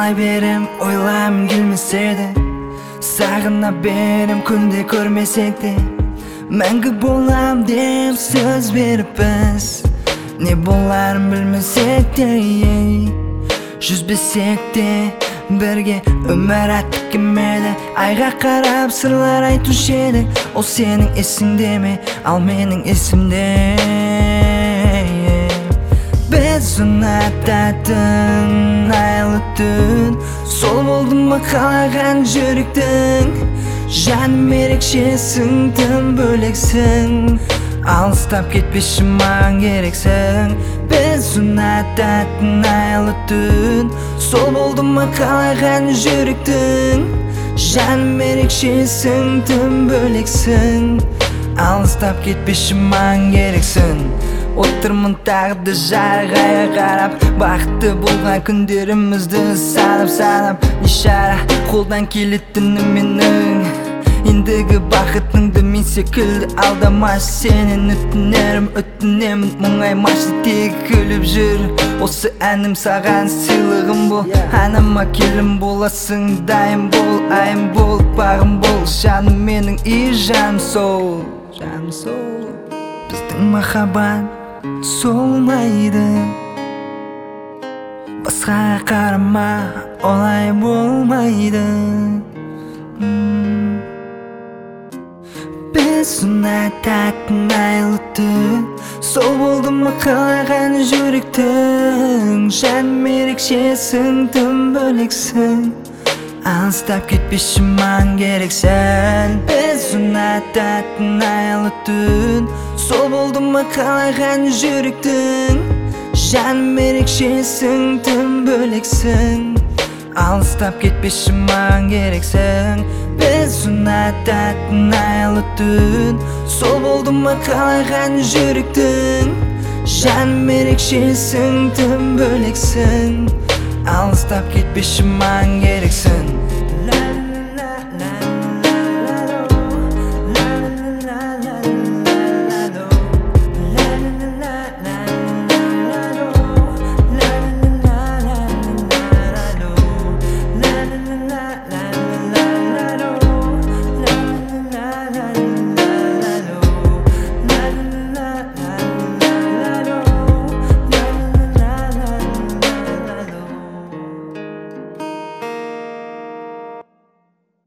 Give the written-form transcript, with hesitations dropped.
Ойлай берем, ойлайм келмесе де, сағына берем күнде көрмесек те. Мәңгі болам деп сөз беріппіз, не боларын білмесек те. Жүзбесек те бірге өмір аттық кемеді. Айға қарап сырлар айтушы едік, ол сенің есіңде ме, ал менің есімде. Біз ұнататын айлы түн, сол болды ма қалаған жүректің. Жаным ерекшесің, тым бөлексің, алыстап кетпеші маған керексің. Біз ұнататын айлы түн, сол болды ма қалаған жүректің. Жаным ерекшесің, тым бөлексің, алыстап кетпеші маған керексің. Отырмын тағды жарғайға қарап, бақытты болған күндерімізді санап Ишара қолдан келетіні менің, ендігі бақытыңды мен секілді алдамашы. Сенен өтінемін, мұңаймашы, тек күліп жүр. Осы әнім саған сыйлығым бол, әніма келім боласың. Дайым бол, айым бол, бағым бол, жаным менің и жаным сол. Біздің махаббат солмайды, басқаға қарама, олай болмайды. Біз ұнататын айлы түн, сол болды ма қалаған жүректің. Жаным ерекшесің, тым бөлексің, алыстап кетпеші маған керексің. Біз ұнататын айлы түн, сол болды ма қалаған жүректің. Жаным ерекшесің, тым бөлексің, алыстап кетпеші маған керексің. Біз ұнататын айлы түн, сол болды ма қалаған жүректің. Жаным ерекшесің, тым бөлексің, алыстап кетпеші маған керексің.